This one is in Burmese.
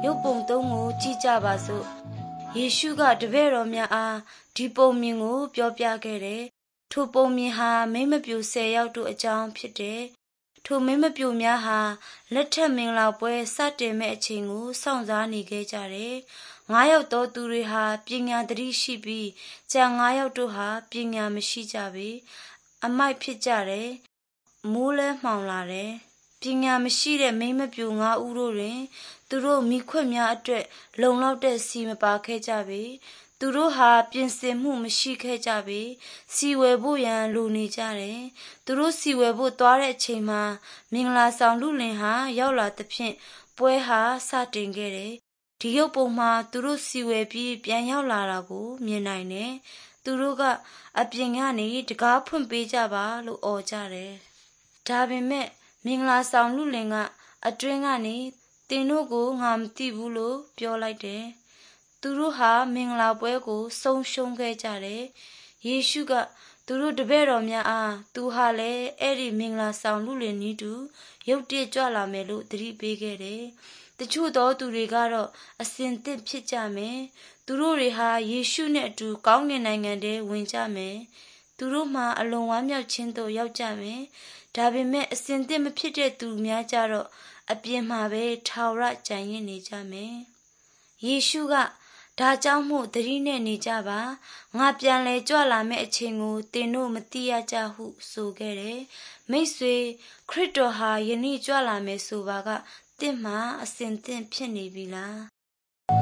ရုပ်ပုံသုံးကိုကြည့်ကြပါစို့ယေရှုကတပည့်တော်များအားဒီပုံမြင်ကိုပြောပြခဲ့တယ်ထိုပုံမြင်ဟာမိမပြူ10ယောက်တို့အကြောင်းဖြစ်တယ်ထိုမိမပြူများဟာလက်ထက်မင်္ဂလာပွဲစတင်မဲ့အချိန်ကိုစောင့်စားနေခဲ့ကြတယ်9ယောက်သောသူတွေဟာပညာသတိရှိပြီးကျန်9ယောက်တို့ဟာပညာမရှိကြပေအမိုက်ဖြစ်ကြတယ်မိုးလဲမှောင်လာတယ်ပညာမရှိတဲ့မိမပြူ9ဦးတို့တွင်သူတို့မိခွက်များအတွက်လုံလောက်တဲ့စီမပါခဲ့ကြပေသူတို့ဟာပြင်ဆင်မှုမရှိခဲ့ကြပေစီဝယ်ဖို့ရန်လိုနေကြတယ်သူတို့စီဝယ်ဖို့သွားတဲ့အချိန်မှာမင်္ဂလာဆောင်လူလင်ဟာရောက်လာသဖြင့်ပွဲဟာစတင်ခဲ့တယ်ဒီရုပ်ပုံမှာသူတို့စီဝယ်ပြီးပြန်ရောက်လာတာကိုမြင်နိုင်တယ်သူတို့ကအပြင်ကနေတကားဖွင့်ပေးကြပါလို့អော်ကြတယ်ဒါပေမဲ့မင်္ဂလာဆောင်လူလင်ကအတွင်းကနေသင်တို့ကိုငါမသိဘူးလို့ပြောလိုက်တယ်သူတို့ဟာမင်္ဂလာပွဲကိုဆုံးရှုံးခဲ့ကြတယ်ယေရှုကသူတို့တပည့်တော်များအားသူဟာလည်းအဲ့ဒီမင်္ဂလာဆောင်လူလင်နည်းတူရုပ်တရက်ကြွလာမယ်လို့သတိပေးခဲ့တယ်တချို့သောသူတွေကတော့အစင်သင့်ဖြစ်ကြမယ်သူတို့တွေဟာယေရှုနဲ့အတူကောင်းကင်နိုင်ငံထဲဝင်ကြမယ်သူတို့မှအလွန်ဝမ်းမြောက်ခြင်းသို့ရောက်ကြမယ်ဒါပေမဲ့အစင်သင့်မဖြစ်တဲ့သူများကြတော့အပြင်မှာပဲထာဝရကြံရင့်နေကြမယ်ယေရှုကဒါကြောင့်မို့သတိနဲ့နေကြပါငါပြန်လဲကြွလာမယ့်အချိန်ကိုသင်တို့မသိရကြဟုဆိုခဲ့တယ်မိတ်ဆွေခရစ်တော်ဟာယနေ့ကြွလာမယ်ဆိုပါကသင်မှာအစင်သင့်ဖြစ်နေပြီလား